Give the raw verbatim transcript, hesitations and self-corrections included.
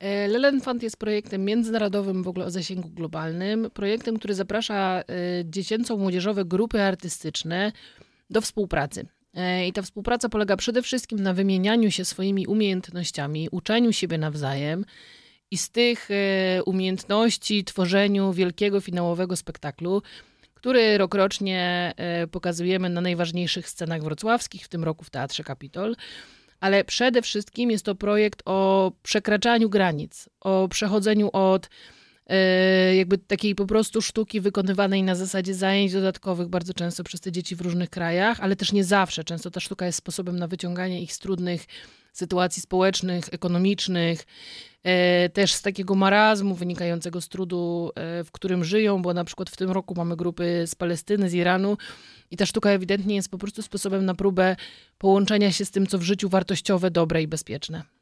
Lelefant jest projektem międzynarodowym, w ogóle o zasięgu globalnym. Projektem, który zaprasza dziecięco-młodzieżowe grupy artystyczne do współpracy. I ta współpraca polega przede wszystkim na wymienianiu się swoimi umiejętnościami, uczeniu siebie nawzajem i z tych umiejętności tworzeniu wielkiego finałowego spektaklu, który rokrocznie pokazujemy na najważniejszych scenach wrocławskich, w tym roku w Teatrze Kapitol. Ale przede wszystkim jest to projekt o przekraczaniu granic, o przechodzeniu od e, jakby takiej po prostu sztuki wykonywanej na zasadzie zajęć dodatkowych, bardzo często przez te dzieci w różnych krajach, ale też nie zawsze. Często ta sztuka jest sposobem na wyciąganie ich z trudnych sytuacji społecznych, ekonomicznych, e, też z takiego marazmu wynikającego z trudu, e, w którym żyją, bo na przykład w tym roku mamy grupy z Palestyny, z Iranu i ta sztuka ewidentnie jest po prostu sposobem na próbę połączenia się z tym, co w życiu wartościowe, dobre i bezpieczne.